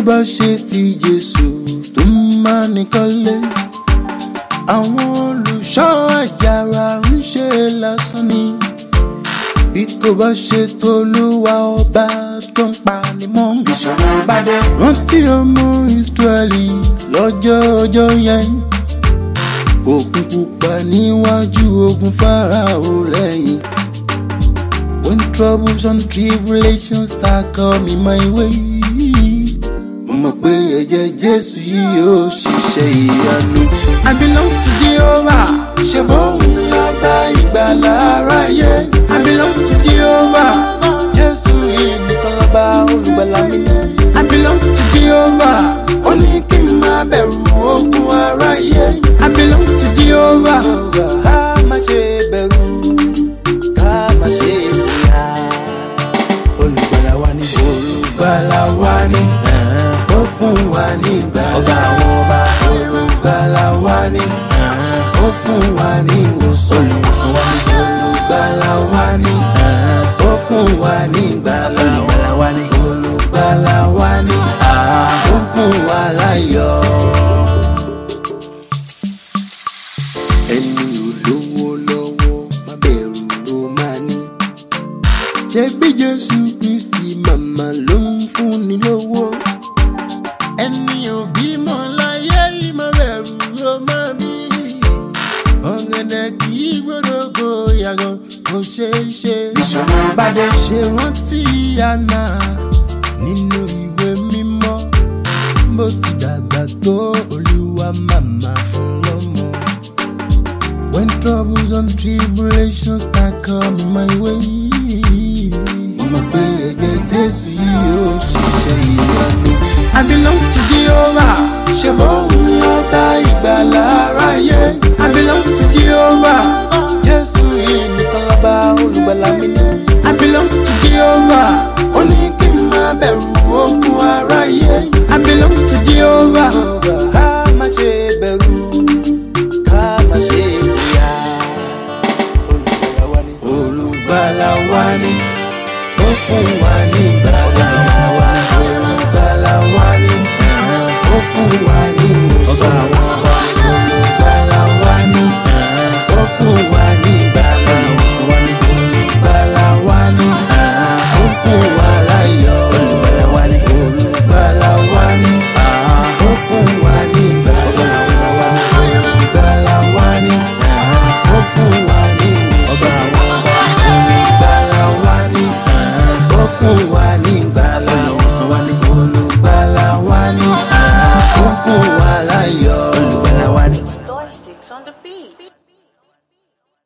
bá ṣe ti Jésù tó máa nìkanlé, àwọn olùṣọ́ àjàrà ń ṣe lásán ni. Bí kò bá ṣe t'Olúwa ọba tó ń pa ni mọ́. Ìṣòro bá dé. Rántí ọmọ Ísírẹ́lì lọ́jọ́ ọjọ́ yẹn. Òkun pupa níwájú, ogun Fáráò lẹ́yìn. When troubles and tribulations start coming my way, mo mọ̀ pé ẹ̀jẹ̀ Jésù yìí yóò ṣiṣẹ́ ìyanu. I belong to Jehovah, ṣe bóun lọ́ba ìgbàlà aráyé. I belong to Jehovah, Jésù yìí nìkan lọ́ba olùgbàlà mi ni. I belong to Jehovah, ó ní kí n má bẹ̀rù ogun aráyé. I belong to Jehovah, ká má ṣe bẹ̀rù, ká má ṣe bóyá. Olùgbàlà wa ni, olùgbàlà wa ni, ó fún wa ní ìgbàlà. Ọba àwọn ọba, olùgbàlà wa ni, ó fún wa ní ìwòsàn. Olùwòsàn wa ni, olùgbàlà wa ni, ó fún wa ní ìgbàlà. Olùgbàlà wa ni, olùgbàlà wa ni, ó fún wa láyọ̀. Ẹni olówó lọ́wọ́ má bẹ̀rù ló máa ní. Ṣebí Jésù Kristi màmá ló ń fún ni lówó. Ẹni òbí mọ̀ láyé yìí má bẹ̀rù ló máa bí. Ọ̀gẹ̀dẹ̀ kì í gbódògbò yàgò kò ṣeé ṣe. Ìṣòro bá dé. Ṣe rántí Áánà nínú ìwé mímọ́. Bó ti dàgbà tó Olúwa màmá fún lọ́mọ. When troubles and tribulations start coming my way, mo mọ̀ pé ẹ̀jẹ̀ Jésù yìí yóò ṣiṣẹ́ ìyanu. I belong to Jehovah, ṣe bóun lọ́ba ìgbàlà aráyé. I belong to Jehovah, Jésù yìí nìkan lọ́ba olùgbàlà mi ni. I belong to Jehovah, ó ní kí n má bẹ̀rù ogun aráyé. I belong to Jehovah, ká má ṣe bẹ̀rù, ká má ṣe bóyá. Olùgbàlà wa ni, olùgbàlà wa ni, ó fún wa ní ìgbàlà.